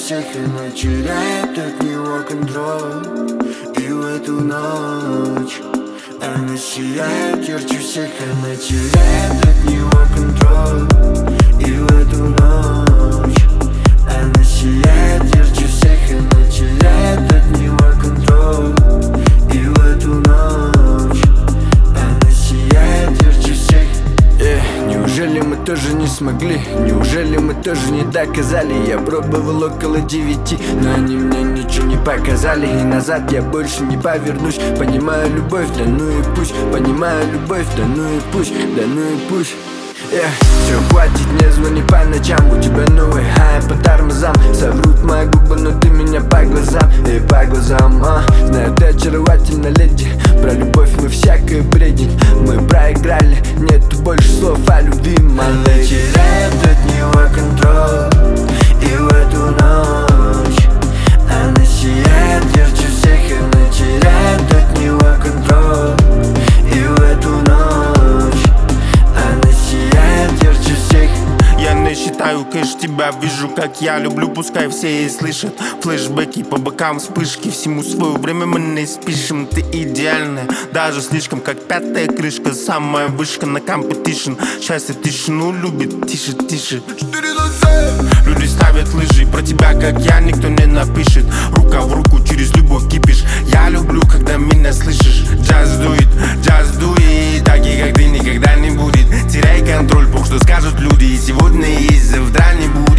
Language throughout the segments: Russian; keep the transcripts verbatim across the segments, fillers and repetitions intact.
всех, она теряет от него контроль. И в эту ночь она сияет ярче всех, она теряет от него контроль. И в эту ночь она сияет ярче всех, она теряет от него контроль. И в эту ночь она сияет ярче всех. Yeah. Неужели мы тоже не смогли? Неужели мы тоже не доказали? Я пробовал около девяти, но они мне ничего не показали. И назад я больше не повернусь. Понимаю любовь, да ну и пусть. Понимаю любовь, да ну и пусть. Да ну и пусть. Yeah. Все, хватит, не звони по ночам. У тебя новый хай по тормозам. Соврут мои губы, но ты меня по глазам. И по глазам, а. Знаю, ты очаровательна, леди. Про любовь мы всякое бредим. Мы проиграли, нету больше слов о любви, my Она lady. теряет от него контроль. И в эту ночь она сияет ярче всех, она теряет от него контроль. И в эту ночь она сияет ярче всех. Я не считаю кэш, тебя вижу, как я люблю, пускай все и слышат. Флешбеки по бокам, вспышки, всему свое время мы не спешим. Ты идеальная, даже слишком, как пятая крышка, самая вышка на компетишн. Счастье тишину любит, тише, тише. Люди ставят лыжи, про тебя, как я, никто не напишет. Рука в руку, через любовь кипишь. Я люблю, когда меня слышишь. Just do it, just do it. Таких, как ты, никогда не будет. Теряй контроль, бог, что скажут люди. И сегодня есть, завтра не будет.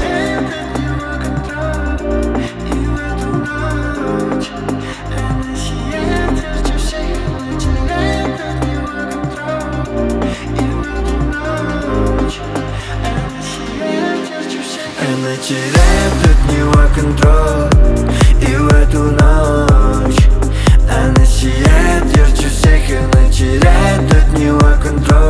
Она теряет от него контроль. И в эту ночь она сияет ярче всех, она теряет от него контроль.